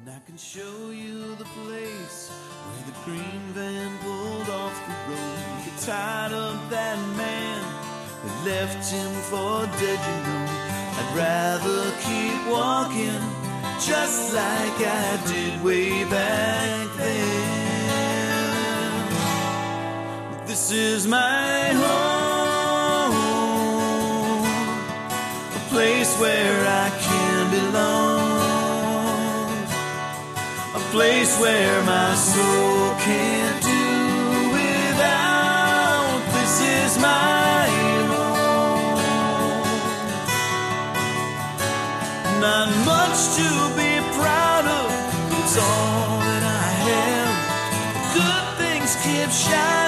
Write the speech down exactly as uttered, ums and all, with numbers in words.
And I can show you the place where the green van pulled off the road. Get tired of that man that left him for dead, you know. I'd rather keep walking just like I did way back then. But this is my home, a place where I can belong, a place where my soul can't do without. This is my home. Not much to be proud of, it's all that I have. Good things keep shining.